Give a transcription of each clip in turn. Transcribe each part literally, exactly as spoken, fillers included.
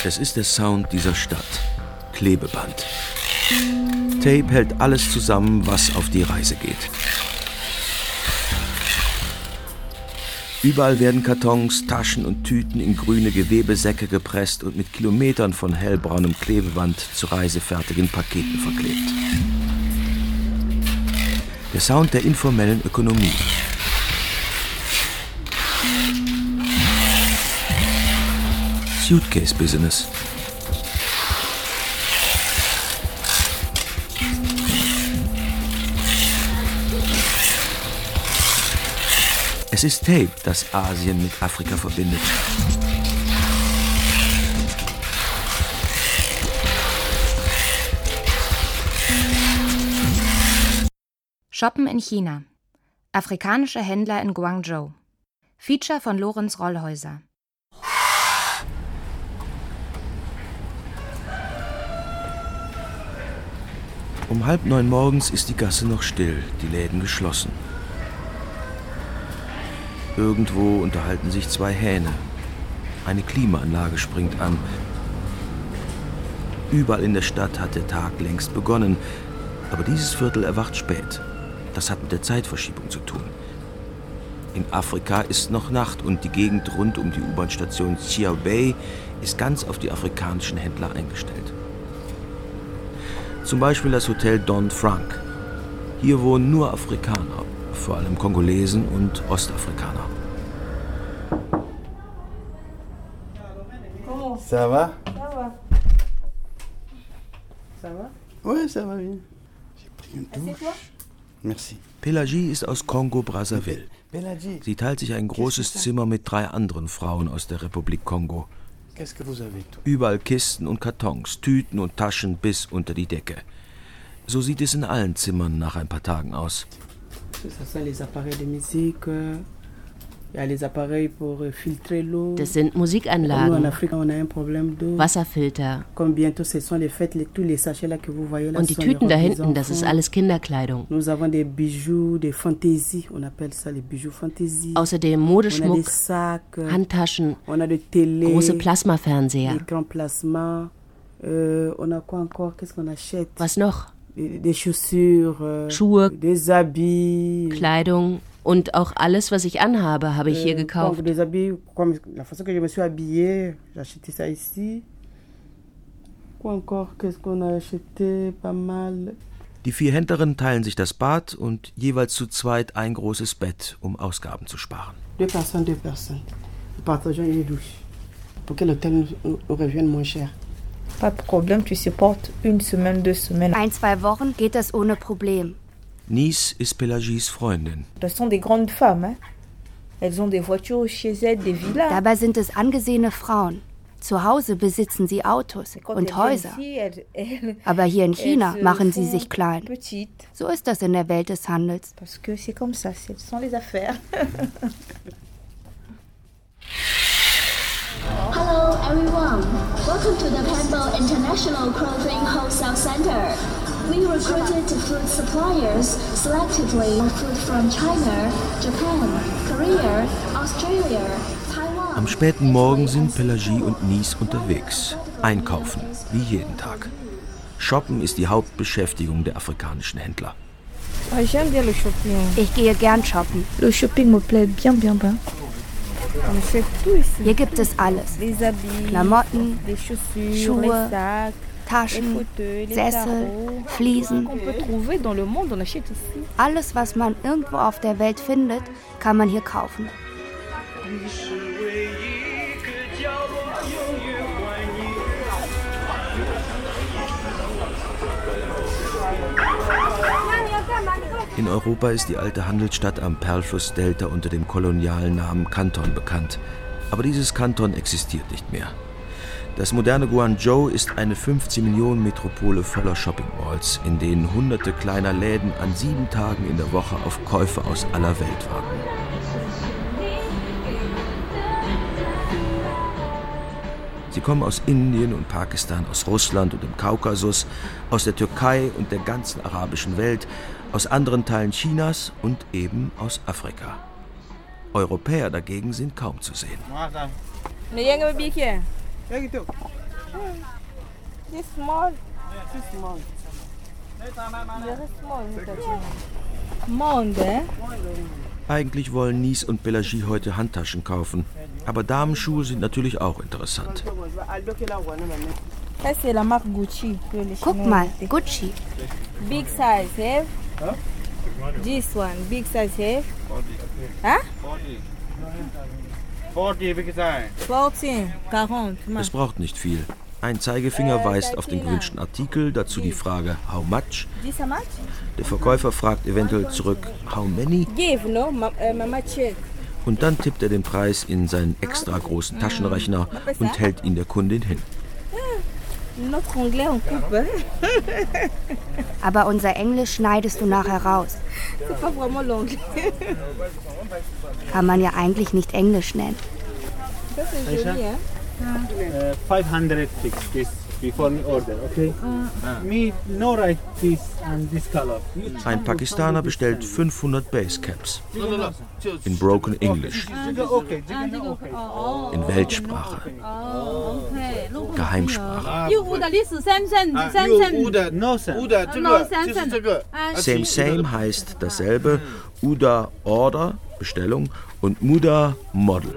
Es ist der Sound dieser Stadt. Klebeband. Tape hält alles zusammen, was auf die Reise geht. Überall werden Kartons, Taschen und Tüten in grüne Gewebesäcke gepresst und mit Kilometern von hellbraunem Klebeband zu reisefertigen Paketen verklebt. Der Sound der informellen Ökonomie. Suitcase Business. Es ist Tape, das Asien mit Afrika verbindet. Shoppen in China. Afrikanische Händler in Guangzhou. Feature von Lorenz Rollhäuser. Um halb neun morgens ist die Gasse noch still, die Läden geschlossen. Irgendwo unterhalten sich zwei Hähne. Eine Klimaanlage springt an. Überall in der Stadt hat der Tag längst begonnen. Aber dieses Viertel erwacht spät. Das hat mit der Zeitverschiebung zu tun. In Afrika ist noch Nacht und die Gegend rund um die U-Bahn-Station Xiaobei ist ganz auf die afrikanischen Händler eingestellt. Zum Beispiel das Hotel Don Frank. Hier wohnen nur Afrikaner. Vor allem Kongolesen und Ostafrikaner. Ça va? Ça va. Ça va? Oui, ça va bien. J'ai pris une douche. Merci. Pelagie ist aus Kongo-Brazzaville. Sie teilt sich ein großes Zimmer mit drei anderen Frauen aus der Republik Kongo. Überall Kisten und Kartons, Tüten und Taschen bis unter die Decke. So sieht es in allen Zimmern nach ein paar Tagen aus. Das sind Musikanlagen, Wasserfilter. Und die Tüten da hinten, das ist alles Kinderkleidung. Außerdem Modeschmuck, Handtaschen, große Plasmafernseher. Was noch? Schuhe, Kleidung. Und auch alles, was ich anhabe, habe ich hier gekauft. Die vier Händlerinnen teilen sich das Bad und jeweils zu zweit ein großes Bett, um Ausgaben zu sparen. Ein, zwei Wochen geht das ohne Problem. Nice ist Pelagies Freundin. Dabei sind es angesehene Frauen. Zu Hause besitzen sie Autos und Häuser. Aber hier in China machen sie sich klein. So ist das in der Welt des Handels. Hello everyone, welcome to the Penbo International Clothing Wholesale Center. We recruited food suppliers selectively food from China, Japan, Korea, Australia, Taiwan. Am späten Morgen sind Pelagie und Nice unterwegs. Einkaufen, wie jeden Tag. Shoppen ist die Hauptbeschäftigung der afrikanischen Händler. Ich gehe gern shoppen. Hier gibt es alles. Klamotten, Schuhe, Taschen, Sessel, Fliesen. Alles, was man irgendwo auf der Welt findet, kann man hier kaufen. In Europa ist die alte Handelsstadt am Perlflussdelta unter dem kolonialen Namen Kanton bekannt. Aber dieses Kanton existiert nicht mehr. Das moderne Guangzhou ist eine fünfzehn-Millionen-Metropole voller Shopping-Malls, in denen hunderte kleiner Läden an sieben Tagen in der Woche auf Käufer aus aller Welt warten. Sie kommen aus Indien und Pakistan, aus Russland und dem Kaukasus, aus der Türkei und der ganzen arabischen Welt, aus anderen Teilen Chinas und eben aus Afrika. Europäer dagegen sind kaum zu sehen. This small. This small. Very small. Monde. Eigentlich wollen Nice und Pelagie heute Handtaschen kaufen. Aber Damenschuhe sind natürlich auch interessant. Guck mal, Gucci. Big size, have? This one, big size, have? Huh? forty big size. fourteen, forty. Es braucht nicht viel. Ein Zeigefinger weist auf den gewünschten Artikel, dazu die Frage How much? This how much? Der Verkäufer fragt eventuell zurück How many? Give, no? Mama check. Und dann tippt er den Preis in seinen extra großen Taschenrechner und hält ihn der Kundin hin. Aber unser Englisch schneidest du nachher raus. Kann man ja eigentlich nicht Englisch nennen. Das ist joli, ja? Uh, five hundred fix this before me order, okay? Uh, me no write this and this color. Ein Pakistaner bestellt fünfhundert Basecaps. In Broken English. In Weltsprache. Geheimsprache. Same Same heißt dasselbe. Uda Order, Bestellung, und Muda Model.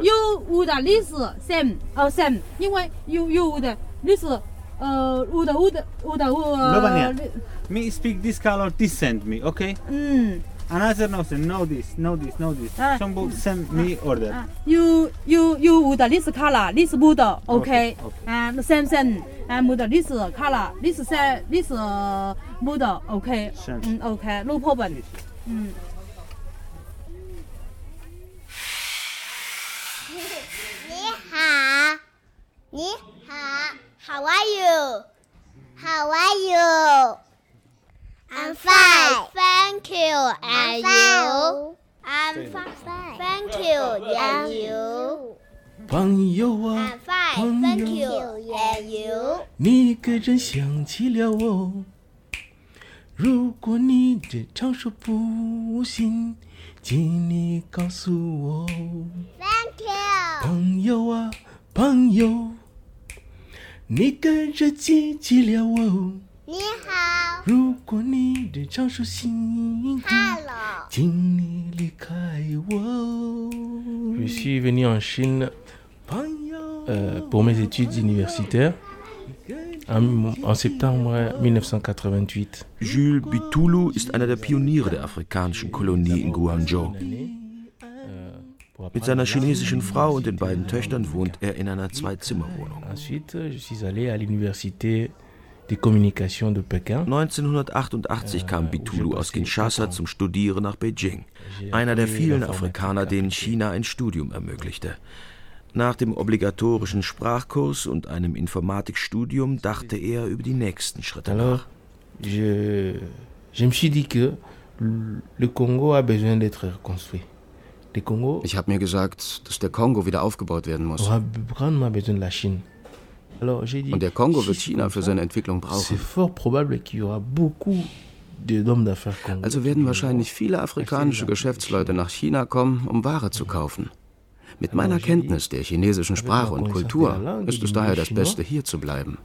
Me speak this color, this send me, okay? Mm. Another no send, no this, no this, no this. Some book send me order. You you you would this color, this wood, okay? And same same. And would this color, this say this wood, okay? Okay, no problem. Mm. 你好 How are you? How are you? I'm fine. Thank you. And you? I'm fine. Thank you. And you? 朋友啊， I'm fine. 朋 Thank 友， you. And you? 你可真想起了我。如果你这常说不行，请你告诉我。 Thank you. 朋友啊，朋友，你跟着记起了我。 你好。 如果你这常说辛苦， Hello. 请你离开我。Je suis venu en Chine euh, pour mes études universitaires en, en septembre dix-neuf cent quatre-vingt-huit. Jules Bitoulou ist einer der Pioniere der afrikanischen Kolonie in Guangzhou. Mit seiner chinesischen Frau und den beiden Töchtern wohnt er in einer Zwei-Zimmer-Wohnung. Ensuite, je suis allé à l'université des communications de Pékin. neunzehnhundertachtundachtzig kam Bitoulou aus Kinshasa zum Studieren nach Beijing. Einer der vielen Afrikaner, denen China ein Studium ermöglichte. Nach dem obligatorischen Sprachkurs und einem Informatikstudium dachte er über die nächsten Schritte nach. Je, je me suis dit que le Congo a besoin d'être reconstruit. Ich habe mir gesagt, dass der Kongo wieder aufgebaut werden muss. Und der Kongo wird China für seine Entwicklung brauchen. Also werden wahrscheinlich viele afrikanische Geschäftsleute nach China kommen, um Ware zu kaufen. Mit meiner Kenntnis der chinesischen Sprache und Kultur ist es daher das Beste, hier zu bleiben.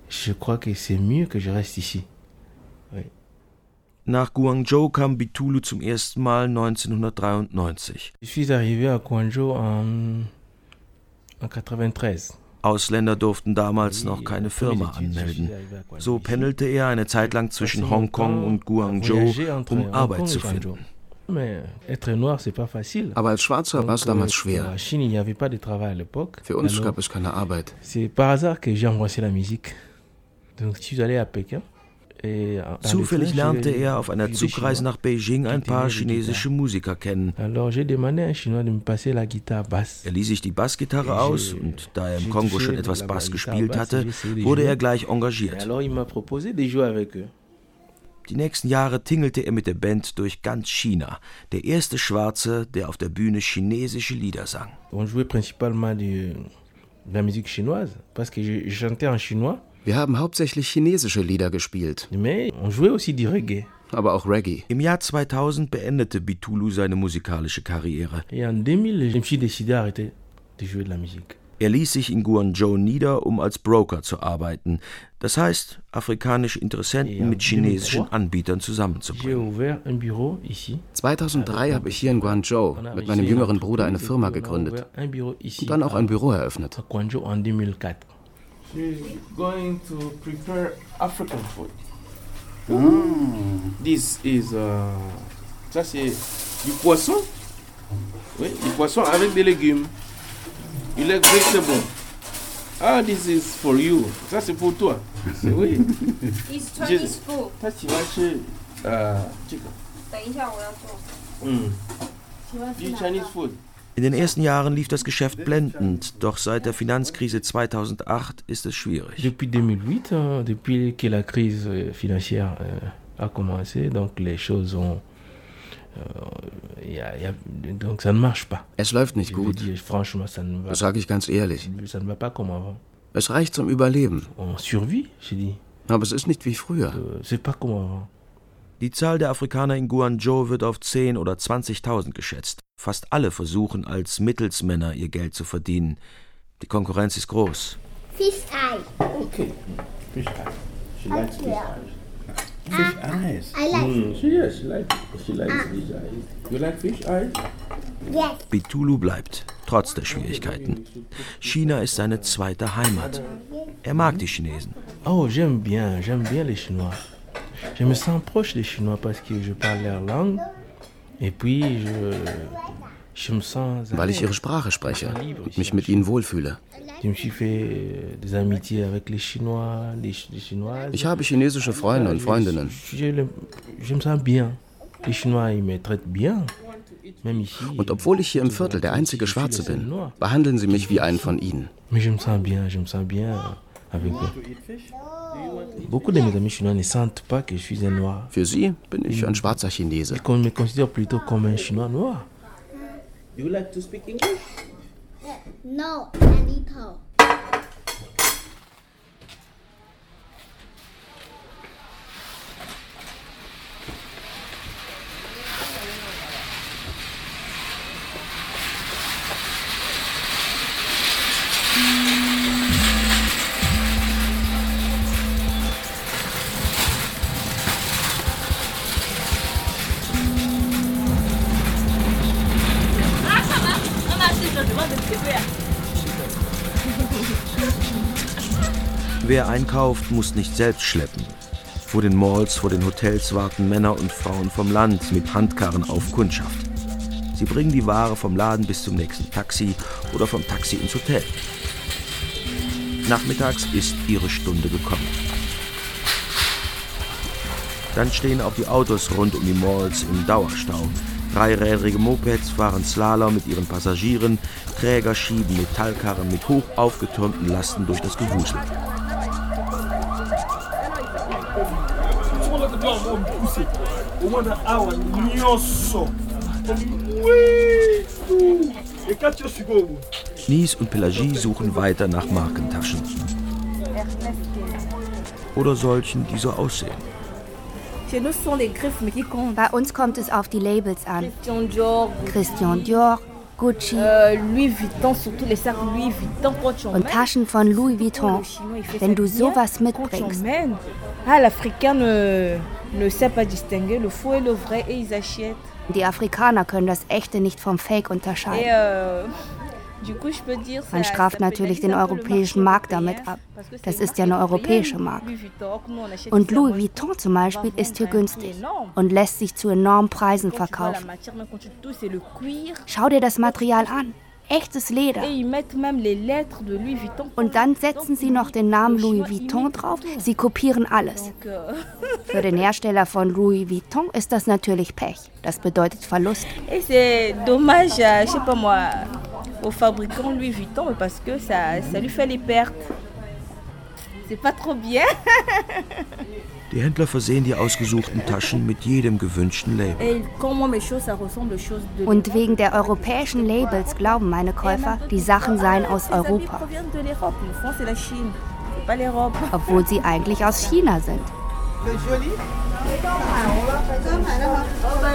Nach Guangzhou kam Bitoulou zum ersten Mal neunzehnhundertdreiundneunzig. Ich suis arrivé à Guangzhou en, en quatre-vingt-treize. Ausländer durften damals noch keine Firma anmelden. So pendelte er eine Zeit lang zwischen Hongkong und Guangzhou, um Arbeit zu finden. Aber als Schwarzer war es damals schwer. Für uns gab es keine Arbeit. Zufällig lernte er auf einer Zugreise nach Beijing ein paar chinesische Musiker kennen. Er ließ sich die Bassgitarre aus und da er im Kongo schon etwas Bass gespielt hatte, wurde er gleich engagiert. Die nächsten Jahre tingelte er mit der Band durch ganz China. Der erste Schwarze, der auf der Bühne chinesische Lieder sang. Wir haben hauptsächlich chinesische Lieder gespielt, aber auch Reggae. Im Jahr zweitausend beendete Bitoulou seine musikalische Karriere. Er ließ sich in Guangzhou nieder, um als Broker zu arbeiten. Das heißt, afrikanische Interessenten mit chinesischen Anbietern zusammenzubringen. zweitausenddrei habe ich hier in Guangzhou mit meinem jüngeren Bruder eine Firma gegründet und dann auch ein Büro eröffnet. Going to prepare African food. Mm. This is uh, ça c'est du poisson. Oui, du poisson avec des légumes. Il est très bon. Ah, this is for you. Ça c'est pour toi. C'est oui. It's Chinese food. 他喜欢吃呃这个。 等一下我要做。 嗯。Die Chinese food. In den ersten Jahren lief das Geschäft blendend, doch seit der Finanzkrise zweitausendacht ist es schwierig. Depuis deux mille huit, depuis que la crise financière a commencé, donc les choses ont ja, ja, donc ça ne marche pas. Es läuft nicht gut. Das sage ich ganz ehrlich. Es reicht zum Überleben. On survit, j'ai dit. Aber es ist nicht wie früher. C'est pas comme avant. Die Zahl der Afrikaner in Guangzhou wird auf zehntausend oder zwanzigtausend geschätzt. Fast alle versuchen, als Mittelsmänner ihr Geld zu verdienen. Die Konkurrenz ist groß. Fish-Eye. Okay. Fish-Eye. She likes Fish-Eye. Fish-Eyes? I like. Mm, she, yes, she likes she likes ah. Fish-Eye. You like Fish-Eye? Yes. Bitulu bleibt, trotz der Schwierigkeiten. China ist seine zweite Heimat. Er mag die Chinesen. Oh, j'aime bien, j'aime bien les Chinois. Je me sens proche des Chinois parce que je parle leur langue. Et puis je, je me sens. Weil ich ihre Sprache spreche und mich mit ihnen wohlfühle. Ich habe chinesische Freunde und Freundinnen. Und obwohl ich hier im Viertel der einzige Schwarze bin, behandeln sie mich wie einen von ihnen. Für sie bin ich ein schwarzer Chinese. Do you like to speak English? No, a little. Wer einkauft, muss nicht selbst schleppen. Vor den Malls, vor den Hotels warten Männer und Frauen vom Land mit Handkarren auf Kundschaft. Sie bringen die Ware vom Laden bis zum nächsten Taxi oder vom Taxi ins Hotel. Nachmittags ist ihre Stunde gekommen. Dann stehen auch die Autos rund um die Malls im Dauerstau. Dreirädrige Mopeds fahren Slalom mit ihren Passagieren, Träger schieben Metallkarren mit hoch aufgetürmten Lasten durch das Gewusel. Nies und Pelagie suchen weiter nach Markentaschen. Oder solchen, die so aussehen. Bei uns kommt es auf die Labels an. Christian Dior, Gucci und Taschen von Louis Vuitton. Wenn du sowas mitbringst. Die Afrikaner können das Echte nicht vom Fake unterscheiden. Man straft natürlich den europäischen Markt damit ab. Das ist ja eine europäische Marke. Und Louis Vuitton zum Beispiel ist hier günstig und lässt sich zu enormen Preisen verkaufen. Schau dir das Material an. Echtes Leder. Und dann setzen sie noch den Namen Louis Vuitton drauf. Sie kopieren alles. Für den Hersteller von Louis Vuitton ist das natürlich Pech. Das bedeutet Verlust. Au fabricant Louis Vuitton parce que ça, ça lui fait les pertes. C'est pas trop bien. Die Händler versehen die ausgesuchten Taschen mit jedem gewünschten Label. Und wegen der europäischen Labels glauben meine Käufer, die Sachen seien aus Europa. Obwohl sie eigentlich aus China sind.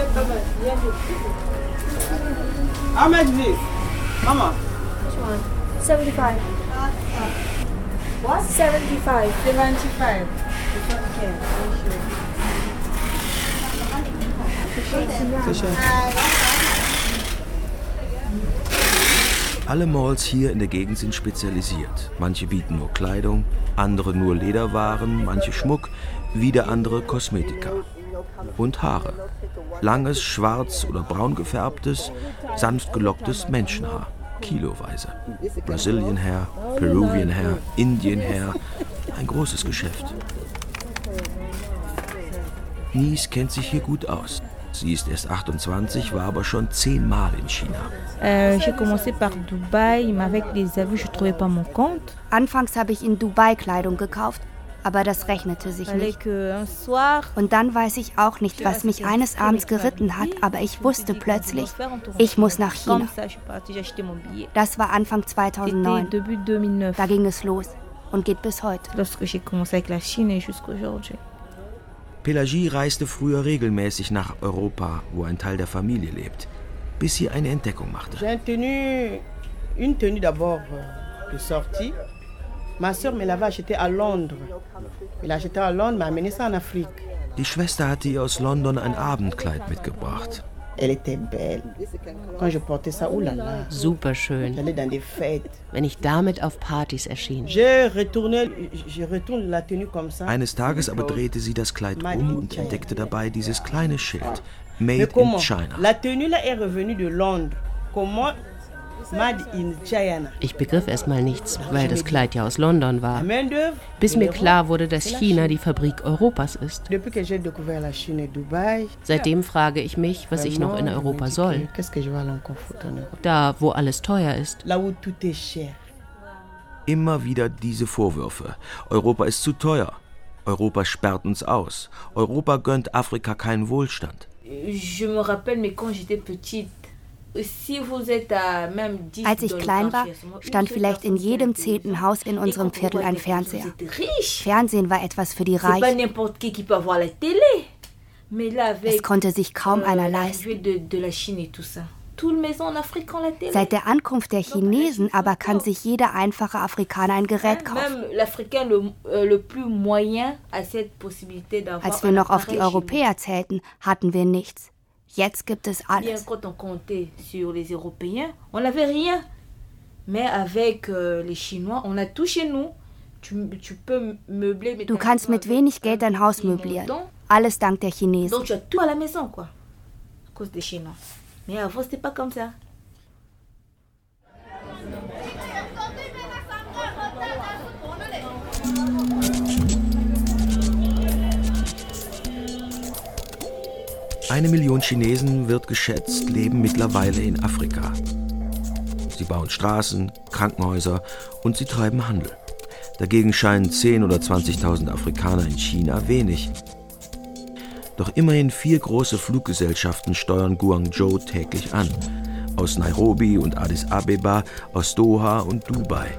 Mama. Which one? seventy-five. What? seventy-five. seventy-five. Okay. Alle Malls hier in der Gegend sind spezialisiert. Manche bieten nur Kleidung, andere nur Lederwaren, manche Schmuck, wieder andere Kosmetika. Und Haare. Langes, schwarz oder braun gefärbtes, sanft gelocktes Menschenhaar. Kiloweise. Brazilian Hair, Peruvian Hair, Indian Hair. Ein großes Geschäft. Nice kennt sich hier gut aus. Sie ist erst achtundzwanzig, war aber schon zehnmal in China. Äh, j'ai commencé par Dubai, mais avec les avus, je trouvais pas mon compte. Anfangs habe ich in Dubai Kleidung gekauft, aber das rechnete sich nicht. Und dann weiß ich auch nicht, was mich eines Abends geritten hat, aber ich wusste plötzlich, ich muss nach China. Das war Anfang zweitausendneun. Da ging es los und geht bis heute. Pélagie reiste früher regelmäßig nach Europa, wo ein Teil der Familie lebt, bis sie eine Entdeckung machte. J'ai une tenue, une tenue d'abord de sortie. Ma sœur me l'avait achetée à Londres. Elle l'a achetée à Londres, m'a amené ça en Afrique. Die Schwester hatte ihr aus London ein Abendkleid mitgebracht. Elle était belle. Quand je portais ça, oh là là. Super schön. J'allais dans des fêtes. Wenn ich damit auf Partys erschien. Je retourne, je retourne la tenue comme ça. Eines Tages aber drehte sie das Kleid um und entdeckte dabei dieses kleine Schild. Made in China. La tenue là est revenue de Londres. Comment? Made in China. Ich begriff erstmal nichts, weil das Kleid ja aus London war. Bis mir klar wurde, dass China die Fabrik Europas ist. Seitdem frage ich mich, was ich noch in Europa soll. Da, wo alles teuer ist. Immer wieder diese Vorwürfe. Europa ist zu teuer. Europa sperrt uns aus. Europa gönnt Afrika keinen Wohlstand. Je me rappelle, mais quand j'étais petite, als ich klein war, stand vielleicht in jedem zehnten Haus in unserem Viertel ein Fernseher. Fernsehen war etwas für die Reichen. Es konnte sich kaum einer leisten. Seit der Ankunft der Chinesen aber kann sich jeder einfache Afrikaner ein Gerät kaufen. Als wir noch auf die Europäer zählten, hatten wir nichts. Jetzt gibt es alles. Du kannst mit wenig Geld dein Haus möblieren. Alles dank der Chinesen. Eine Million Chinesen, wird geschätzt, leben mittlerweile in Afrika. Sie bauen Straßen, Krankenhäuser und sie treiben Handel. Dagegen scheinen zehntausend oder zwanzigtausend Afrikaner in China wenig. Doch immerhin vier große Fluggesellschaften steuern Guangzhou täglich an. Aus Nairobi und Addis Abeba, aus Doha und Dubai.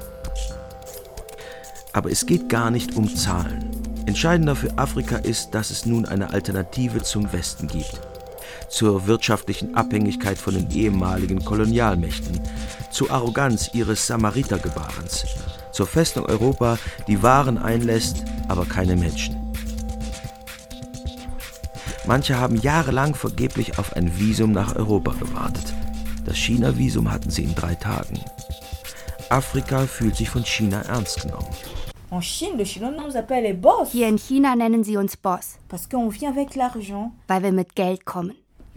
Aber es geht gar nicht um Zahlen. Entscheidender für Afrika ist, dass es nun eine Alternative zum Westen gibt. Zur wirtschaftlichen Abhängigkeit von den ehemaligen Kolonialmächten, zur Arroganz ihres Samaritergebarens, zur Festung Europa, die Waren einlässt, aber keine Menschen. Manche haben jahrelang vergeblich auf ein Visum nach Europa gewartet. Das China-Visum hatten sie in drei Tagen. Afrika fühlt sich von China ernst genommen. Hier in China nennen sie uns Boss, weil wir mit Geld kommen.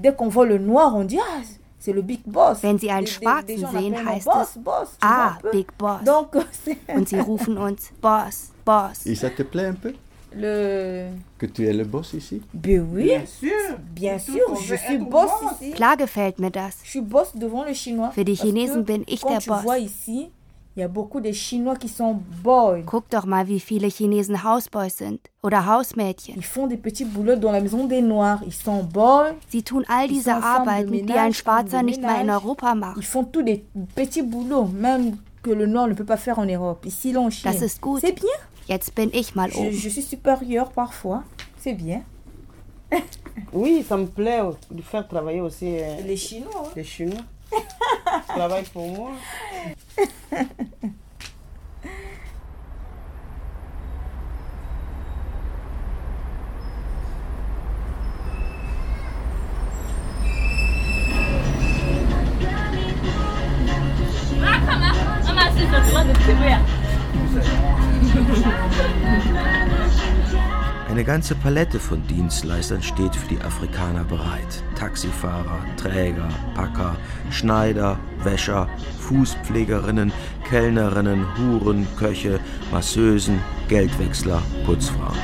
Wenn sie einen Schwarzen sehen, heißt es, ah, Big Boss. Und sie rufen uns Boss, Boss. Et ça te plaît un peu? Le... Que tu es le boss ici? Ben oui, bien sûr, bien sûr, je suis boss ici. Klar gefällt mir das. Je suis boss devant le Chinois. Für die Chinesen bin ich der Boss. Il y a beaucoup de Chinois qui sont boys. Guck doch mal, wie viele Chinesen Hausboys sind oder Hausmädchen. Ils font des petits boulots dans la maison des Noirs. Ils sont boys. Sie tun all diese Arbeiten, die ein Schwarzer nicht mehr in Europa macht. Ils font tous des petits boulots, même que le Noir ne peut pas faire en Europe. Ici, en Chine. Das ist gut. C'est bien. Jetzt bin ich mal oben. Je, je suis supérieure parfois. C'est bien. Oui, ça me plaît de faire travailler aussi euh, les Chinois. Les Chinois. Travaillent pour moi. Eine ganze Palette von Dienstleistern steht für die Afrikaner bereit. Taxifahrer, Träger, Packer, Schneider, Wäscher, Fußpflegerinnen, Kellnerinnen, Huren, Köche, Masseusen, Geldwechsler, Putzfrauen.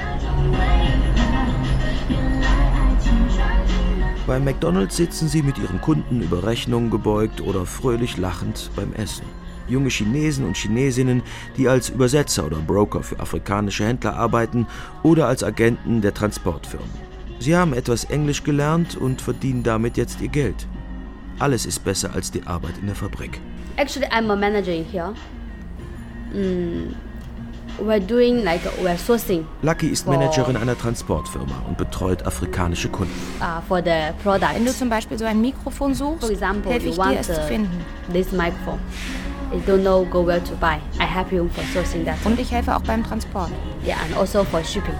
Beim McDonald's sitzen sie mit ihren Kunden über Rechnungen gebeugt oder fröhlich lachend beim Essen. Junge Chinesen und Chinesinnen, die als Übersetzer oder Broker für afrikanische Händler arbeiten oder als Agenten der Transportfirmen. Sie haben etwas Englisch gelernt und verdienen damit jetzt ihr Geld. Alles ist besser als die Arbeit in der Fabrik. Actually, I'm a manager here. Mm, we're doing like we're sourcing. Lucky ist Managerin einer Transportfirma und betreut afrikanische Kunden. Uh, for the product. Wenn du zum Beispiel so ein Mikrofon suchst, helfe ich dir, es zu finden. This microphone. I don't know go where to buy. I help you for sourcing that. Und ich helfe auch beim Transport. Yeah, and also for shipping.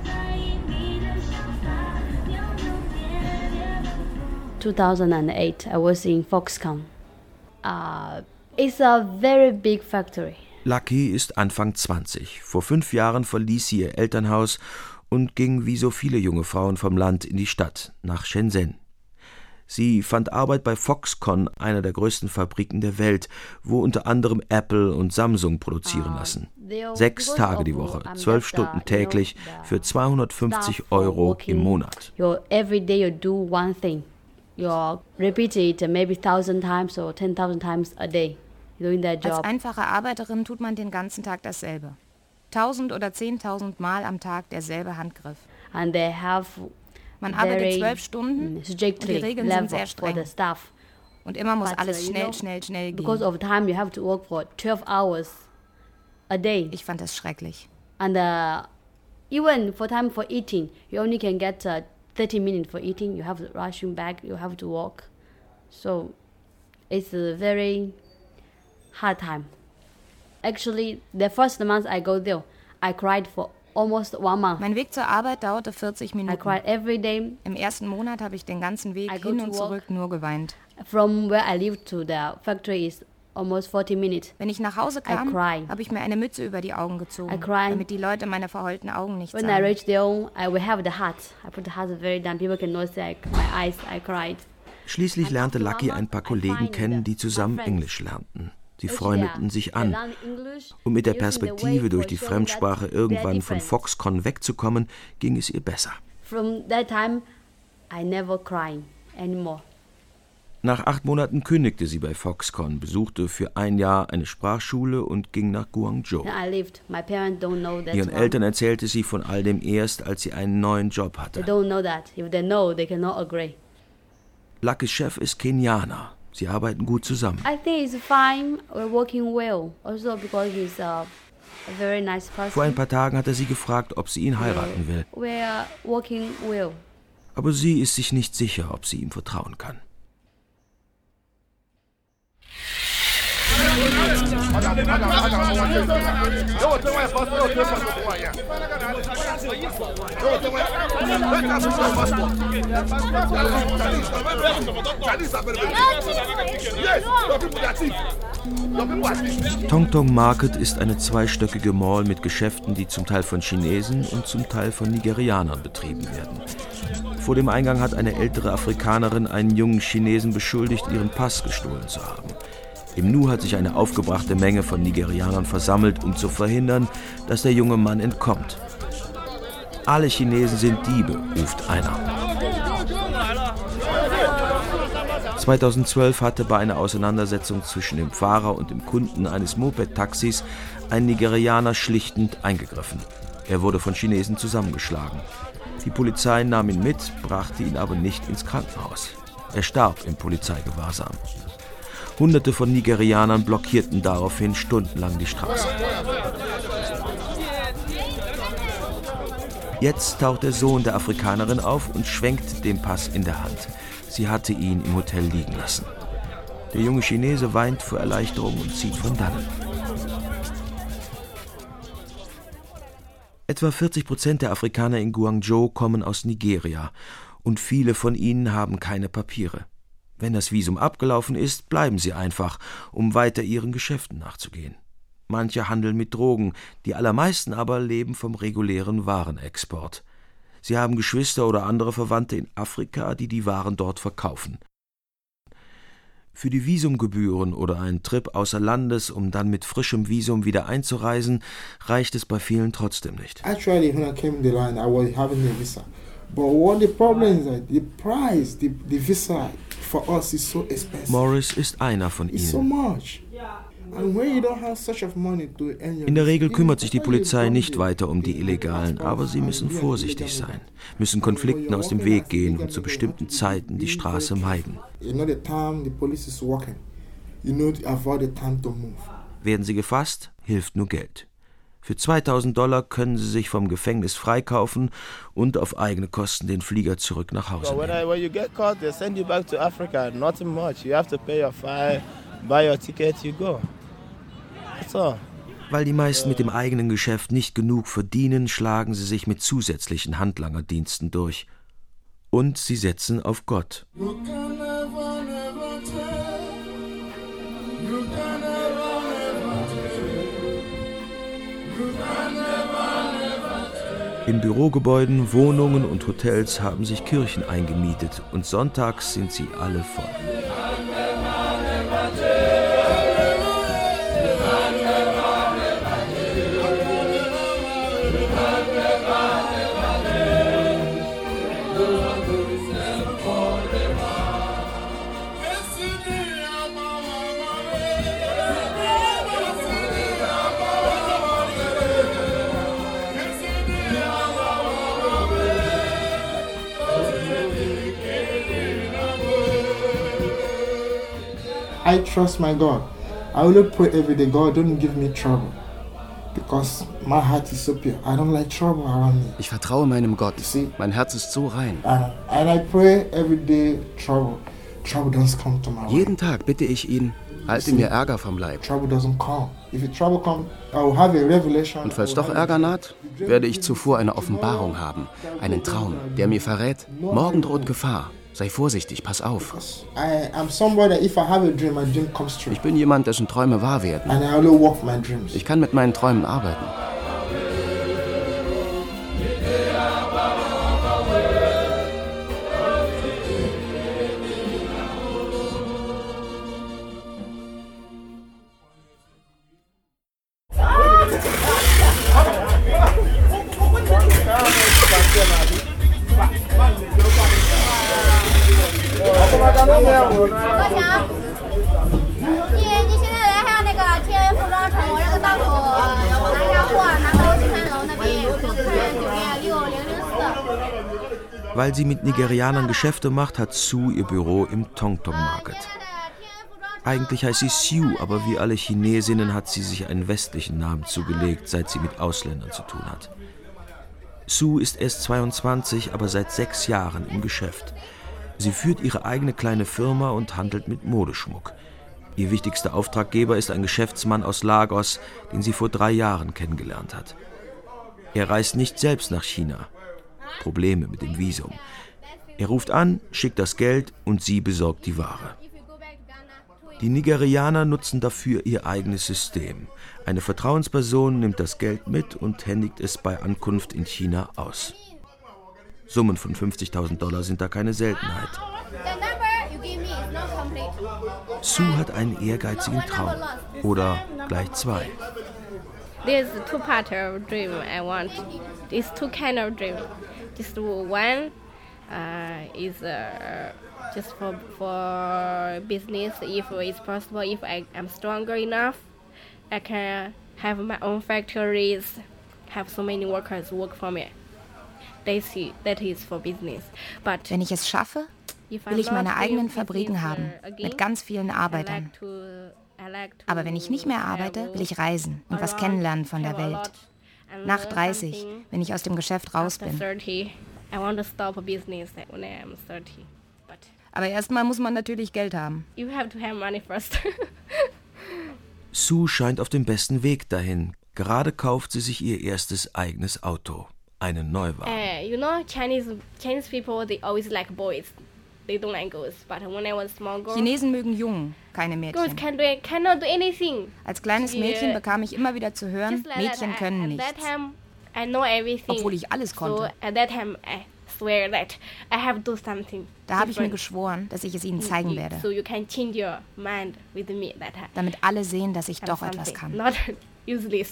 two thousand eight, I was in Foxconn. Uh, it's a very big factory. Lucky ist Anfang zwanzig. Vor fünf Jahren verließ sie ihr Elternhaus und ging wie so viele junge Frauen vom Land in die Stadt, nach Shenzhen. Sie fand Arbeit bei Foxconn, einer der größten Fabriken der Welt, wo unter anderem Apple und Samsung produzieren lassen. Sechs Tage die Woche, zwölf Stunden täglich für zweihundertfünfzig Euro im Monat. Every day you do one thing. You repeat it maybe thousand times or ten thousand times a day. Doing that job. Als einfache Arbeiterin tut man den ganzen Tag dasselbe. Tausend oder zehntausend Mal am Tag derselbe Handgriff. And they have Man arbeitet zwölf Stunden und die Regeln sind sehr streng. Und immer muss alles schnell, schnell, schnell gehen. Because of time you have to work for twelve hours a day. Ich fand das schrecklich. And uh, even for time for eating, you only can get uh, thirty minutes for eating. You have to rushing back, you have to walk. So it's a very hard time. Actually, the first month I go there, I cried for almost one month. Mein Weg zur Arbeit dauerte vierzig Minuten. I cried every day. Im ersten Monat habe ich den ganzen Weg hin und zurück nur geweint. From where I live to the factory is almost forty minutes. Wenn ich nach Hause kam, habe ich mir eine Mütze über die Augen gezogen, damit die Leute meine verheulten Augen nicht When sahen. I reached there, I will have the hat. I put the hat very down. People can not see my eyes. I cried. Schließlich lernte Lucky ein paar Kollegen kennen, die zusammen Englisch lernten. Sie freundeten sich an. Und mit der Perspektive, durch die Fremdsprache irgendwann von Foxconn wegzukommen, ging es ihr besser. From that time, I never crying anymore. Nach acht Monaten kündigte sie bei Foxconn, besuchte für ein Jahr eine Sprachschule und ging nach Guangzhou. Ihren Eltern erzählte sie von all dem erst, als sie einen neuen Job hatte. Luckys Chef ist Kenianer. Sie arbeiten gut zusammen. I think it's fine. We're working well. Also because he's a, a very nice person. Vor ein paar Tagen hat er sie gefragt, ob sie ihn heiraten will. We're working well. Aber sie ist sich nicht sicher, ob sie ihm vertrauen kann. Tong Tong Market ist eine zweistöckige Mall mit Geschäften, die zum Teil von Chinesen und zum Teil von Nigerianern betrieben werden. Vor dem Eingang hat eine ältere Afrikanerin einen jungen Chinesen beschuldigt, ihren Pass gestohlen zu haben. Im Nu hat sich eine aufgebrachte Menge von Nigerianern versammelt, um zu verhindern, dass der junge Mann entkommt. Alle Chinesen sind Diebe, ruft einer. zweitausendzwölf hatte bei einer Auseinandersetzung zwischen dem Fahrer und dem Kunden eines Moped-Taxis ein Nigerianer schlichtend eingegriffen. Er wurde von Chinesen zusammengeschlagen. Die Polizei nahm ihn mit, brachte ihn aber nicht ins Krankenhaus. Er starb im Polizeigewahrsam. Hunderte von Nigerianern blockierten daraufhin stundenlang die Straße. Jetzt taucht der Sohn der Afrikanerin auf und schwenkt den Pass in der Hand. Sie hatte ihn im Hotel liegen lassen. Der junge Chinese weint vor Erleichterung und zieht von dannen. Etwa vierzig Prozent der Afrikaner in Guangzhou kommen aus Nigeria und viele von ihnen haben keine Papiere. Wenn das Visum abgelaufen ist, bleiben sie einfach, um weiter ihren Geschäften nachzugehen. Manche handeln mit Drogen, die allermeisten aber leben vom regulären Warenexport. Sie haben Geschwister oder andere Verwandte in Afrika, die die Waren dort verkaufen. Für die Visumgebühren oder einen Trip außer Landes, um dann mit frischem Visum wieder einzureisen, reicht es bei vielen trotzdem nicht. Actually, when I came to the line, I was having a visa. But what the problem is that the price, the, the visa for us is so expensive. Morris ist einer von ihnen. It's so much. In der Regel kümmert sich die Polizei nicht weiter um die Illegalen, aber sie müssen vorsichtig sein, müssen Konflikten aus dem Weg gehen und zu bestimmten Zeiten die Straße meiden. Werden sie gefasst, hilft nur Geld. Für zweitausend Dollar können sie sich vom Gefängnis freikaufen und auf eigene Kosten den Flieger zurück nach Hause nehmen. So. Weil die meisten mit dem eigenen Geschäft nicht genug verdienen, schlagen sie sich mit zusätzlichen Handlangerdiensten durch. Und sie setzen auf Gott. In Bürogebäuden, Wohnungen und Hotels haben sich Kirchen eingemietet und sonntags sind sie alle voll. I trust my God. I only pray every day, God, don't give me trouble. Because my heart is so pure. I don't like trouble around me. Ich vertraue meinem Gott. Mein Herz ist so rein. And, and I pray every day, trouble. Trouble doesn't come to my way. Jeden Tag bitte ich ihn, halte mir Ärger vom Leib. Trouble doesn't come. If a trouble comes, I will have a revelation. Und falls doch Ärger naht, werde ich zuvor eine Offenbarung haben, einen Traum, der mir verrät, morgen droht Gefahr. Sei vorsichtig, pass auf. Ich bin jemand, dessen Träume wahr werden. Ich kann mit meinen Träumen arbeiten. Weil sie mit Nigerianern Geschäfte macht, hat Sue ihr Büro im Tongtong Market. Eigentlich heißt sie Sue, aber wie alle Chinesinnen hat sie sich einen westlichen Namen zugelegt, seit sie mit Ausländern zu tun hat. Sue ist erst zweiundzwanzig, aber seit sechs Jahren im Geschäft. Sie führt ihre eigene kleine Firma und handelt mit Modeschmuck. Ihr wichtigster Auftraggeber ist ein Geschäftsmann aus Lagos, den sie vor drei Jahren kennengelernt hat. Er reist nicht selbst nach China. Probleme mit dem Visum. Er ruft an, schickt das Geld und sie besorgt die Ware. Die Nigerianer nutzen dafür ihr eigenes System. Eine Vertrauensperson nimmt das Geld mit und händigt es bei Ankunft in China aus. Summen von fünfzigtausend Dollar sind da keine Seltenheit. Sue hat einen ehrgeizigen Traum. Oder gleich zwei. There's two part of dream I want. There's two kind of dream. Just one uh, is uh, just for for business. If it's possible, if I am stronger enough, I can have my own factories, have so many workers work for me. That is for business. But wenn ich es schaffe, will ich meine eigenen Fabriken haben, mit ganz vielen Arbeitern. Aber wenn ich nicht mehr arbeite, will ich reisen und was kennenlernen von der Welt. Nach dreißig, wenn ich aus dem Geschäft raus bin. Aber erstmal muss man natürlich Geld haben. You have to have money first. Sue scheint auf dem besten Weg dahin. Gerade kauft sie sich ihr erstes eigenes Auto, einen Neuwagen. Uh, you know, Chinese Chinese people, they always like boys. They don't like girls. But when I was small girl, Chinesen mögen Jungen, keine Mädchen. Girls can do, cannot do anything. Als kleines Mädchen bekam ich immer wieder zu hören, like Mädchen that, können nichts. At that time, I know everything. Obwohl ich alles konnte. So at that time, I swear that I have to do something. Da habe ich mir geschworen, dass ich es ihnen zeigen werde. So you can change your mind with me that time. Damit alle sehen, dass ich doch etwas kann. Not useless.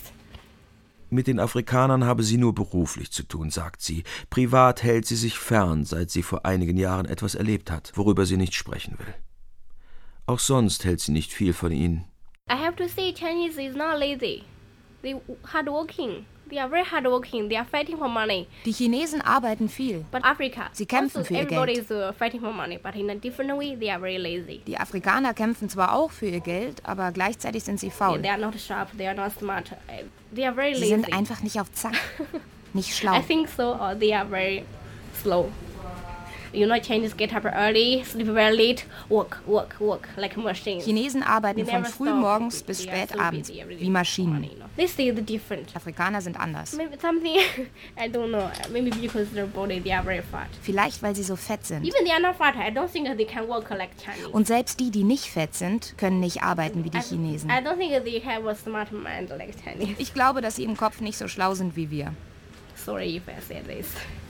Mit den Afrikanern habe sie nur beruflich zu tun, sagt sie. Privat hält sie sich fern, seit sie vor einigen Jahren etwas erlebt hat, worüber sie nicht sprechen will. Auch sonst hält sie nicht viel von ihnen. I have to say, Chinese is not lazy. They hardworking. They are very hardworking. They are fighting for money. Die Chinesen arbeiten viel. But Africa, sie kämpfen also für ihr everybody Geld. Is, uh, fighting for money, but in a different way, they are very lazy. Die Afrikaner kämpfen zwar auch für ihr Geld, aber gleichzeitig sind sie faul. Yeah, they are not sharp. They are not smart. They are very lazy. Sie sind einfach nicht auf Zack, nicht schlau. I think so. Or they are very slow. You know, Chinese get up early, sleep very late, work, work, work, like machines. Chinesen arbeiten von früh morgens bis spät abends, wie Maschinen. They say the different. Afrikaner sind anders. Maybe something, I don't know. Maybe because their body, they are very fat. Vielleicht, weil sie so fett sind. Even they are not fat. I don't think they can work like Chinese. Und selbst die, die nicht fett sind, können nicht arbeiten wie die Chinesen. I don't think they have a smart mind like Chinese. Ich glaube, dass sie im Kopf nicht so schlau sind wie wir. Sorry if I say this.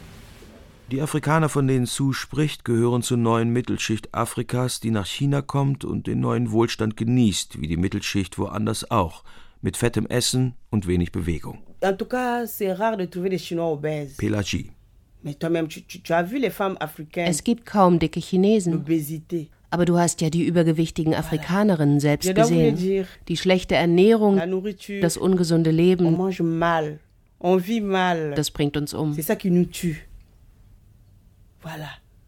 Die Afrikaner, von denen Sue spricht, gehören zur neuen Mittelschicht Afrikas, die nach China kommt und den neuen Wohlstand genießt, wie die Mittelschicht woanders auch, mit fettem Essen und wenig Bewegung. En tout cas, c'est rare de trouver des Chinois obèses. Pelagie. Mais toi-même, tu, tu, tu as vu les femmes africaines? Es gibt kaum dicke Chinesen. Aber du hast ja die übergewichtigen Afrikanerinnen selbst gesehen. Die schlechte Ernährung, das ungesunde Leben, on mange mal, on vit mal. Das bringt uns um. C'est ça qui nous tue. Voilà.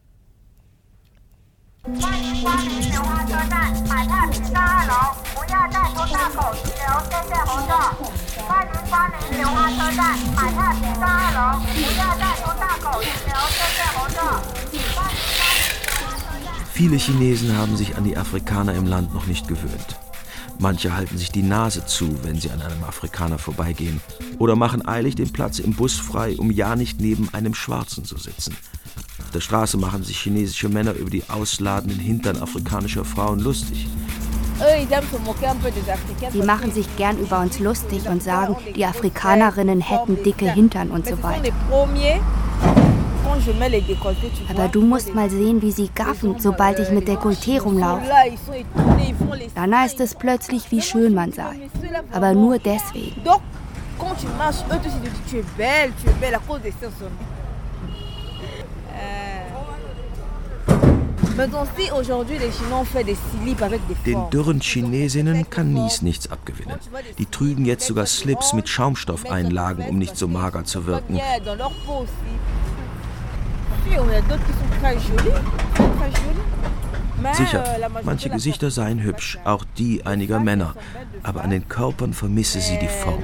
Viele Chinesen haben sich an die Afrikaner im Land noch nicht gewöhnt. Manche halten sich die Nase zu, wenn sie an einem Afrikaner vorbeigehen, oder machen eilig den Platz im Bus frei, um ja nicht neben einem Schwarzen zu sitzen. Auf der Straße machen sich chinesische Männer über die ausladenden Hintern afrikanischer Frauen lustig. Sie machen sich gern über uns lustig und sagen, die Afrikanerinnen hätten dicke Hintern und so weiter. Aber du musst mal sehen, wie sie gaffen, sobald ich mit Dekolleté rumlaufe. Dann heißt es plötzlich, wie schön man sei. Aber nur deswegen. Den dürren Chinesinnen kann Nice nichts abgewinnen. Die trügen jetzt sogar Slips mit Schaumstoffeinlagen, um nicht so mager zu wirken. Sicher, manche Gesichter seien hübsch, auch die einiger Männer, aber an den Körpern vermisse sie die Form.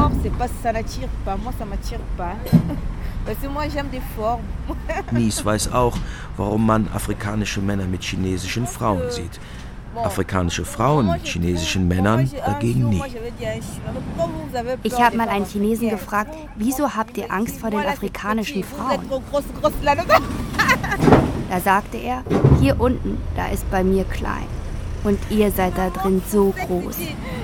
Nice weiß auch, warum man afrikanische Männer mit chinesischen Frauen sieht. Afrikanische Frauen mit chinesischen Männern dagegen nie. Ich habe mal einen Chinesen gefragt, wieso habt ihr Angst vor den afrikanischen Frauen? Da sagte er, hier unten, da ist bei mir klein. Und ihr seid da drin so groß.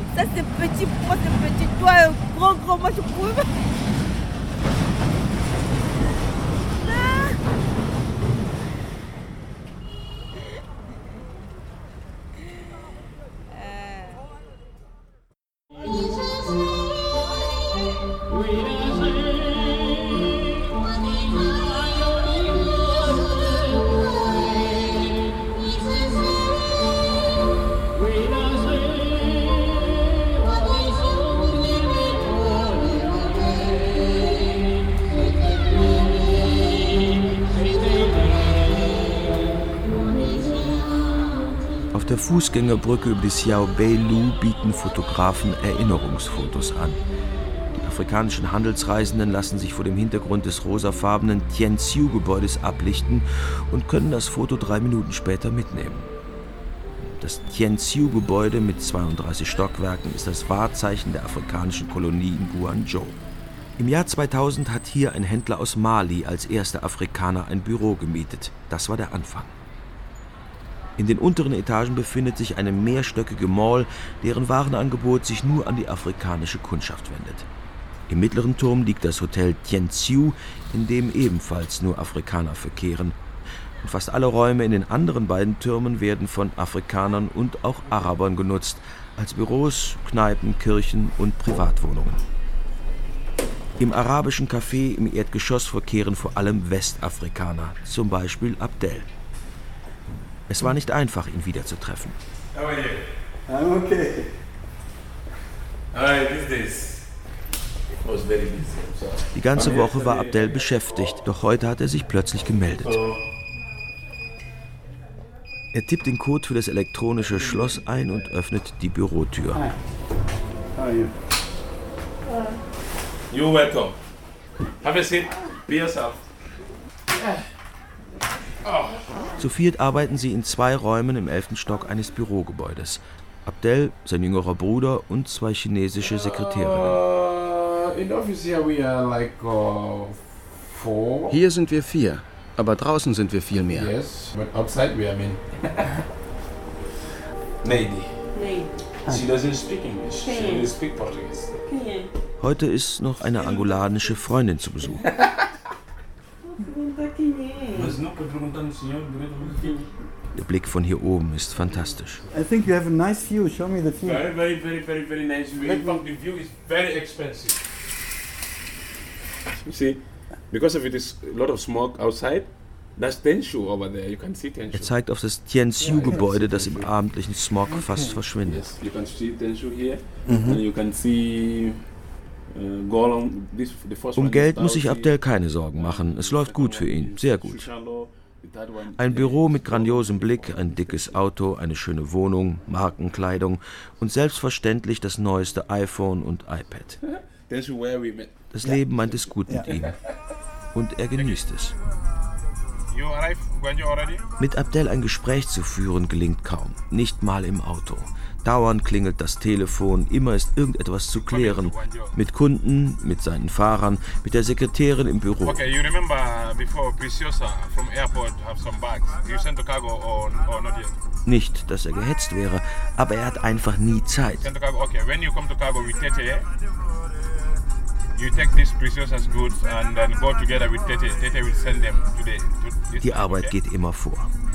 Auf der Fußgängerbrücke über die Xiaobei Lu bieten Fotografen Erinnerungsfotos an. Die afrikanischen Handelsreisenden lassen sich vor dem Hintergrund des rosafarbenen Tianqiu-Gebäudes ablichten und können das Foto drei Minuten später mitnehmen. Das Tianqiu-Gebäude mit zweiunddreißig Stockwerken ist das Wahrzeichen der afrikanischen Kolonie in Guangzhou. Im Jahr zweitausend hat hier ein Händler aus Mali als erster Afrikaner ein Büro gemietet. Das war der Anfang. In den unteren Etagen befindet sich eine mehrstöckige Mall, deren Warenangebot sich nur an die afrikanische Kundschaft wendet. Im mittleren Turm liegt das Hotel Tianqiu, in dem ebenfalls nur Afrikaner verkehren. Und fast alle Räume in den anderen beiden Türmen werden von Afrikanern und auch Arabern genutzt, als Büros, Kneipen, Kirchen und Privatwohnungen. Im arabischen Café im Erdgeschoss verkehren vor allem Westafrikaner, zum Beispiel Abdel. Es war nicht einfach, ihn wiederzutreffen. How are you? I'm okay. Alright, these days I was very busy. Die ganze Woche war Abdel beschäftigt, doch heute hat er sich plötzlich gemeldet. Er tippt den Code für das elektronische Schloss ein und öffnet die Bürotür. Hi. How are you? You're welcome. Have a seat. Be yourself. Oh. Zu viert arbeiten sie in zwei Räumen im elften Stock eines Bürogebäudes. Abdel, sein jüngerer Bruder und zwei chinesische Sekretärinnen. Uh, in the office here we are like uh, four. Hier sind wir vier, aber draußen sind wir viel mehr. Yes, but outside we are many. Lady. Lady. She doesn't speak English. She only speaks Portuguese. Heute ist noch eine angolanische Freundin zu Besuch. Der Blick von hier oben ist fantastisch. I think you have a nice view. Show me the view. Very, very, very, very, very nice view. In fact, the view is very expensive. You see, because of it is a lot of smoke outside. That's Tianqiu over there. You can see Tianqiu. Er zeigt auf das Tianqiu-Gebäude, das im abendlichen Smog fast verschwindet. Yes, you can see Tianqiu here, mhm. and you can see. Um Geld muss sich Abdel keine Sorgen machen. Es läuft gut für ihn, sehr gut. Ein Büro mit grandiosem Blick, ein dickes Auto, eine schöne Wohnung, Markenkleidung und selbstverständlich das neueste iPhone und iPad. Das Leben meint es gut mit ihm. Und er genießt es. Mit Abdel ein Gespräch zu führen gelingt kaum, nicht mal im Auto. Dauernd klingelt das Telefon, immer ist irgendetwas zu klären. Mit Kunden, mit seinen Fahrern, mit der Sekretärin im Büro. Okay, you remember before Preciosa from airport have some bags. You sent to cargo or, or not yet? Nicht, dass er gehetzt wäre, aber er hat einfach nie Zeit. Okay, when you come to cargo with Tete, you take these Preciosas goods and then go together with Tete. Tete will send them today. Die Arbeit geht immer vor.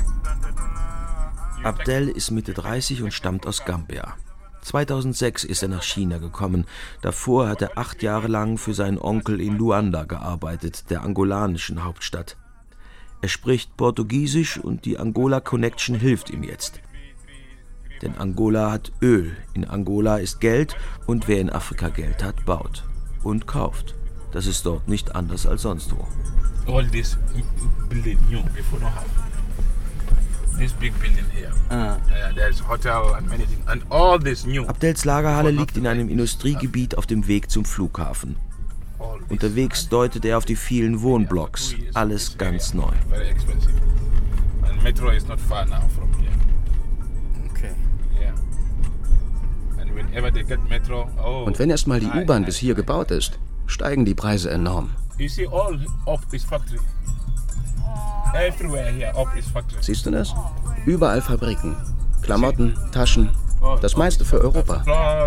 Abdel ist Mitte dreißig und stammt aus Gambia. zweitausendsechs ist er nach China gekommen. Davor hat er acht Jahre lang für seinen Onkel in Luanda gearbeitet, der angolanischen Hauptstadt. Er spricht Portugiesisch und die Angola Connection hilft ihm jetzt. Denn Angola hat Öl, in Angola ist Geld und wer in Afrika Geld hat, baut und kauft. Das ist dort nicht anders als sonst wo. All this building new before no have. This big building here. Uh. Yeah, there's hotel and many things. And all this new. Abdels Lagerhalle liegt in einem Industriegebiet auf dem Weg zum Flughafen. Unterwegs deutet er auf die vielen Wohnblocks. Alles ganz neu. Very expensive. And metro is not far now from here. Okay. Yeah. And whenever they get metro, oh. Und wenn erst mal die U-Bahn bis hier gebaut ist, steigen die Preise enorm. You see all up is factory. Everywhere here up is factory. Siehst du das? Überall Fabriken. Klamotten, Taschen. Das meiste für Europa.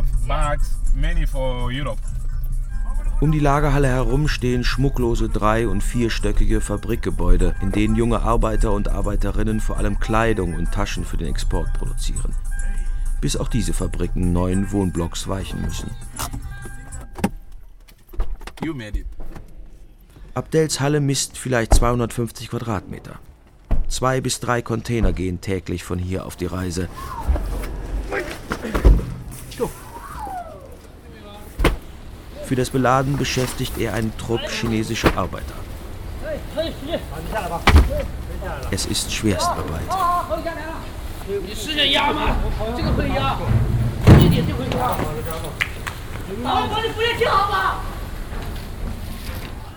Um die Lagerhalle herum stehen schmucklose drei- und vierstöckige Fabrikgebäude, in denen junge Arbeiter und Arbeiterinnen vor allem Kleidung und Taschen für den Export produzieren. Bis auch diese Fabriken neuen Wohnblocks weichen müssen. You made it. Abdels Halle misst vielleicht zweihundertfünfzig Quadratmeter. Zwei bis drei Container gehen täglich von hier auf die Reise. Für das Beladen beschäftigt er einen Trupp chinesischer Arbeiter. Es ist Schwerstarbeit.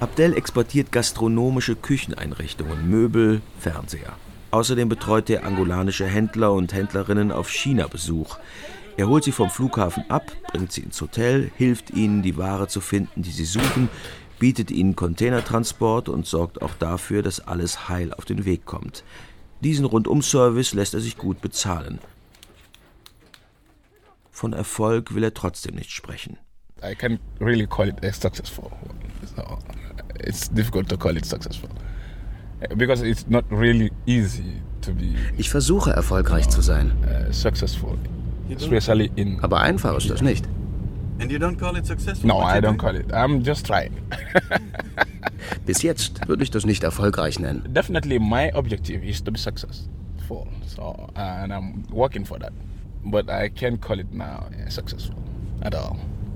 Abdel exportiert gastronomische Kücheneinrichtungen, Möbel, Fernseher. Außerdem betreut er angolanische Händler und Händlerinnen auf China-Besuch. Er holt sie vom Flughafen ab, bringt sie ins Hotel, hilft ihnen, die Ware zu finden, die sie suchen, bietet ihnen Containertransport und sorgt auch dafür, dass alles heil auf den Weg kommt. Diesen Rundum-Service lässt er sich gut bezahlen. Von Erfolg will er trotzdem nicht sprechen. I can't really call it a successful. So it's difficult to call it successful because it's not really easy to be. Ich versuche erfolgreich zu sein. Uh, successful, especially in. Aber einfach ist das nicht. And you don't call it successful? No, I don't call it. I'm just trying. Bis jetzt würde ich das nicht erfolgreich nennen. Definitely, my objective is to be successful. So, uh, and I'm working for that. But I can't call it now successful at all.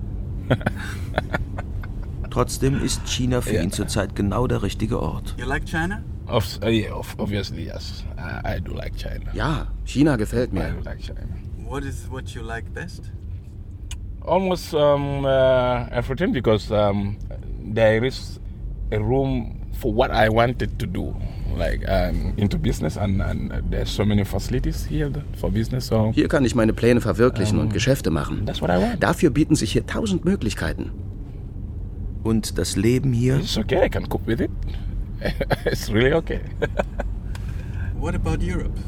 Trotzdem ist China für yeah. ihn zurzeit genau der richtige Ort. You like China? Of, uh, yeah, of, obviously, yes. I, I do like China. Ja, China gefällt mir. I do like China. What is what you like best? Almost um, uh, everything because um, there is a room for what I wanted to do, like um, into business, and, and there's so many facilities here for business. So hier kann ich meine Pläne verwirklichen um, und Geschäfte machen. That's what I want. Dafür bieten sich hier tausend Möglichkeiten. Und das Leben hier? It's okay, I can cope with it. It's really okay. What about Europe?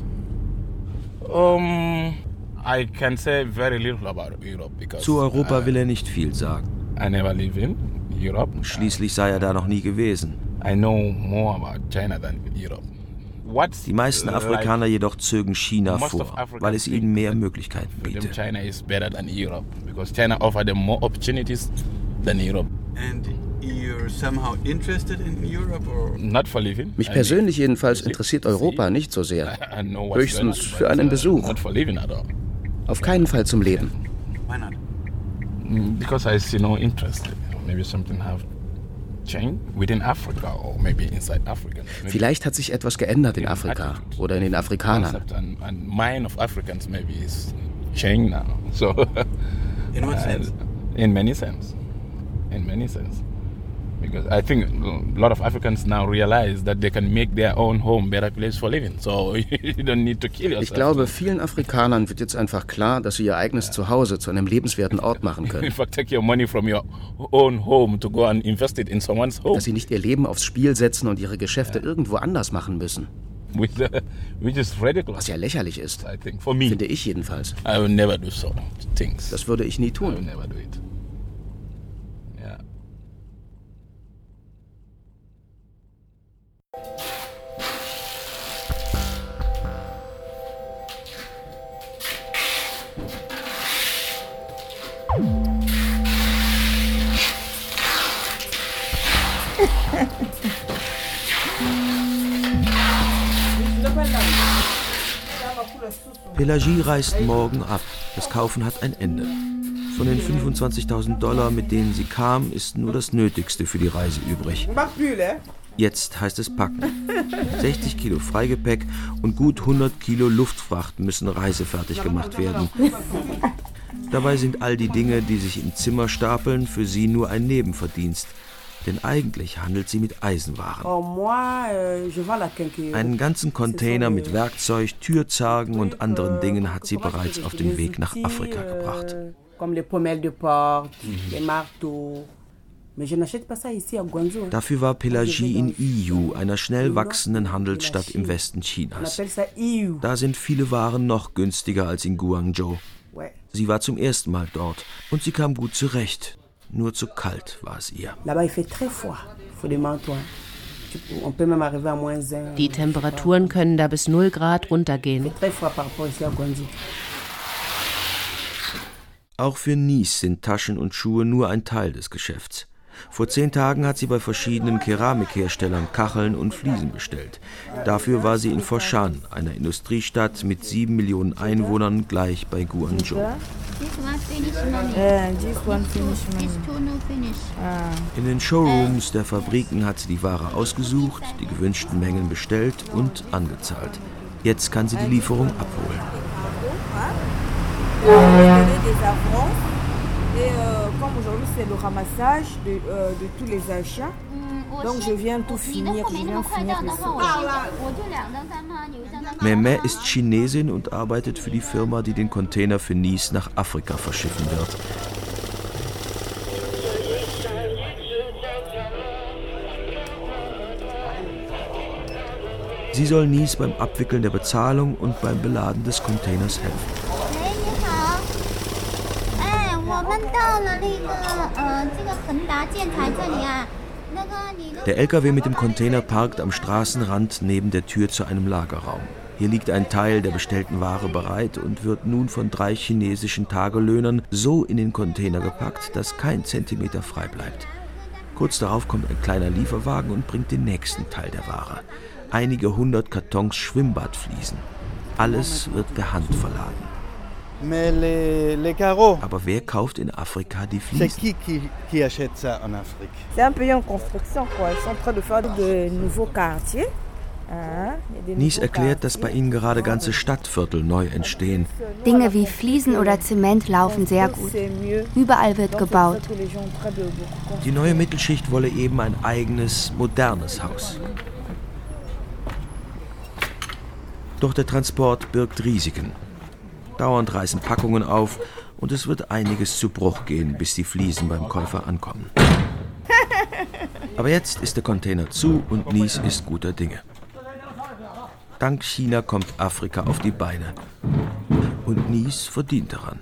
Um, I can say very little about Europe because zu Europa will er nicht viel sagen. I never live in Europe. Schließlich sei er da noch nie gewesen. I know more about China than Europe. Die meisten Afrikaner jedoch zögen China vor, weil es ihnen mehr Möglichkeiten bietet. China is better than Europe because China offers them more opportunities than Europe. And you're somehow interested in Europe or not for living? Mich persönlich jedenfalls interessiert Europa nicht so sehr. Höchstens für einen Besuch. Not for living at all. Auf keinen Fall zum Leben. Why not? Because I see no interest. Maybe something have changed within Africa or maybe inside Africa. Maybe vielleicht hat sich etwas geändert in Afrika oder in den Afrikanern. And, and mind of Africans maybe is changed now. So in what sense? In many sense. In many sense. Because I think a lot of Africans now realize that they can make their own home better place for living. So you don't need to kill yourself. Ich glaube, vielen Afrikanern wird jetzt einfach klar, dass sie ihr eigenes yeah. Zuhause zu einem lebenswerten Ort machen können. In fact, take your money from your own home to go and invest it in someone's home. Dass sie nicht ihr Leben aufs Spiel setzen und ihre Geschäfte yeah. irgendwo anders machen müssen. Which, uh, which is ridiculous. Was ja lächerlich ist. I think for me. Finde ich jedenfalls. I will never do so things. Das würde ich nie tun. I will never do it. Pelagie reist morgen ab. Das Kaufen hat ein Ende. Von den fünfundzwanzigtausend Dollar, mit denen sie kam, ist nur das Nötigste für die Reise übrig. Jetzt heißt es packen. sechzig Kilo Freigepäck und gut hundert Kilo Luftfracht müssen reisefertig gemacht werden. Dabei sind all die Dinge, die sich im Zimmer stapeln, für sie nur ein Nebenverdienst. Denn eigentlich handelt sie mit Eisenwaren. Einen ganzen Container mit Werkzeug, Türzargen und anderen Dingen hat sie bereits auf den Weg nach Afrika gebracht. Dafür war Pelagie in Yiwu, einer schnell wachsenden Handelsstadt im Westen Chinas. Da sind viele Waren noch günstiger als in Guangzhou. Sie war zum ersten Mal dort und sie kam gut zurecht. Nur zu kalt war es ihr. Die Temperaturen können da bis null Grad runtergehen. Auch für Nice sind Taschen und Schuhe nur ein Teil des Geschäfts. Vor zehn Tagen hat sie bei verschiedenen Keramikherstellern Kacheln und Fliesen bestellt. Dafür war sie in Foshan, einer Industriestadt mit sieben Millionen Einwohnern, gleich bei Guangzhou. In den Showrooms der Fabriken hat sie die Ware ausgesucht, die gewünschten Mengen bestellt und angezahlt. Jetzt kann sie die Lieferung abholen. Et euh, comme aujourd'hui c'est le ramassage de, euh, de tous les achats, Meme ist Chinesin und arbeitet für die Firma, die den Container für Nice nach Afrika verschiffen wird. Sie soll Nice beim Abwickeln der Bezahlung und beim Beladen des Containers helfen. Der L K W mit dem Container parkt am Straßenrand neben der Tür zu einem Lagerraum. Hier liegt ein Teil der bestellten Ware bereit und wird nun von drei chinesischen Tagelöhnern so in den Container gepackt, dass kein Zentimeter frei bleibt. Kurz darauf kommt ein kleiner Lieferwagen und bringt den nächsten Teil der Ware. Einige hundert Kartons Schwimmbadfliesen. Alles wird per Hand verladen. Aber wer kauft in Afrika die Fliesen? Nice erklärt, dass bei ihnen gerade ganze Stadtviertel neu entstehen. Dinge wie Fliesen oder Zement laufen sehr gut. Überall wird gebaut. Die neue Mittelschicht wolle eben ein eigenes, modernes Haus. Doch der Transport birgt Risiken. Dauernd reißen Packungen auf und es wird einiges zu Bruch gehen, bis die Fliesen beim Käufer ankommen. Aber jetzt ist der Container zu und Nice ist guter Dinge. Dank China kommt Afrika auf die Beine. Und Nice verdient daran.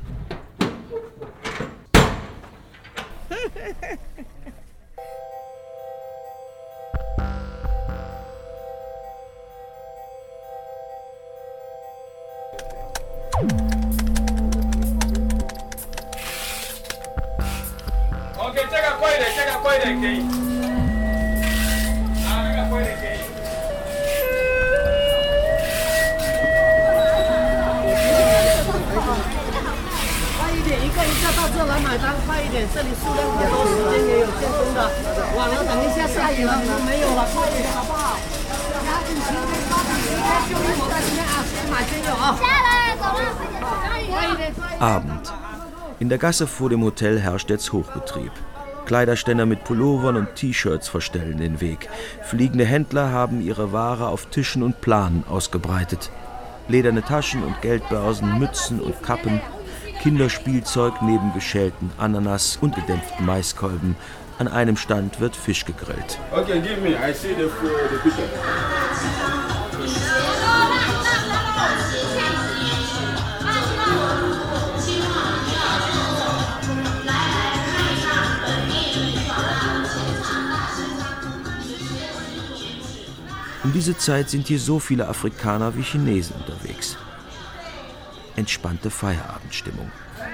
Abend. In der Gasse vor dem Hotel herrscht jetzt Hochbetrieb. Kleiderständer mit Pullovern und T-Shirts verstellen den Weg. Fliegende Händler haben ihre Ware auf Tischen und Planen ausgebreitet. Lederne Taschen und Geldbörsen, Mützen und Kappen, Kinderspielzeug neben geschälten Ananas und gedämpften Maiskolben. An einem Stand wird Fisch gegrillt. Okay, give me. I see the food, the picture. Um diese Zeit sind hier so viele Afrikaner wie Chinesen unterwegs. Entspannte Feierabendstimmung.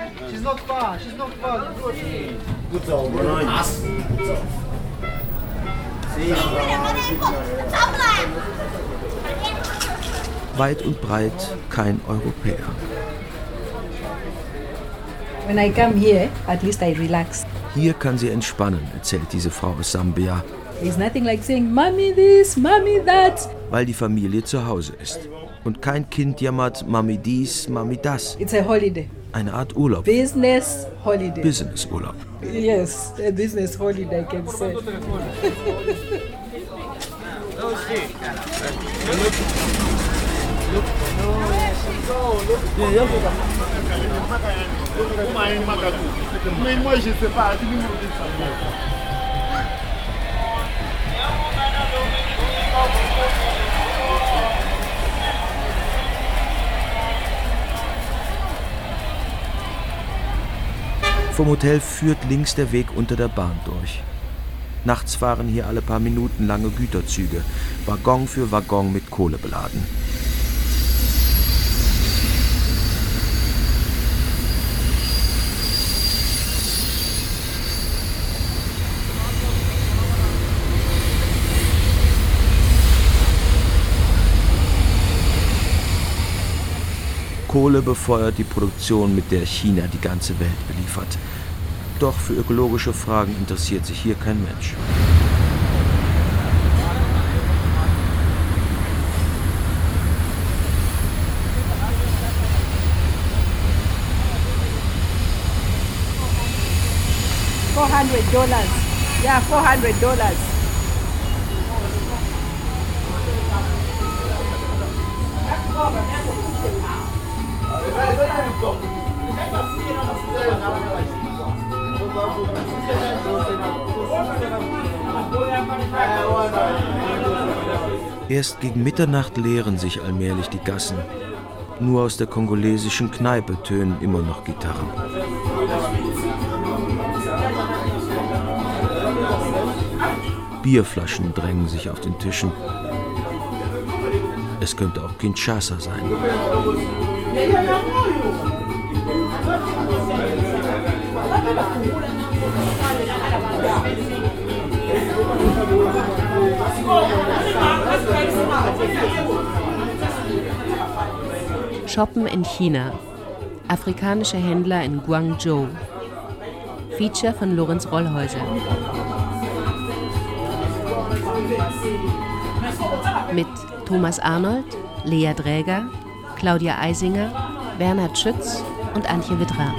Weit und breit kein Europäer. When I come here, at least I relax. Hier kann sie entspannen, erzählt diese Frau aus Sambia. It's nothing like saying, Mommy this, Mommy that. Weil die Familie zu Hause ist. Und kein Kind jammert, Mami dies, Mami das. It's a holiday. Eine Art Urlaub. Business holiday. Business Urlaub. Yes, a business holiday, I can say. Vom Hotel führt links der Weg unter der Bahn durch. Nachts fahren hier alle paar Minuten lange Güterzüge, Waggon für Waggon mit Kohle beladen. Kohle befeuert die Produktion, mit der China die ganze Welt beliefert. Doch für ökologische Fragen interessiert sich hier kein Mensch. four hundred dollars. Yeah, four hundred dollars. Erst gegen Mitternacht leeren sich allmählich die Gassen. Nur aus der kongolesischen Kneipe tönen immer noch Gitarren. Bierflaschen drängen sich auf den Tischen. Es könnte auch Kinshasa sein. Shoppen in China. Afrikanische Händler in Guangzhou. Feature von Lorenz Rollhäuser. Mit Thomas Arnold, Lea Dräger, Claudia Eisinger, Bernhard Schütz und Antje Wittra.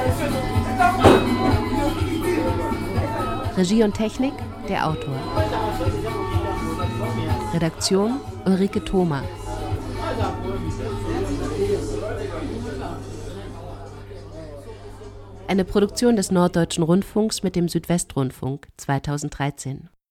Regie und Technik der Autor. Redaktion Ulrike Thoma. Eine Produktion des Norddeutschen Rundfunks mit dem Südwestrundfunk zweitausenddreizehn.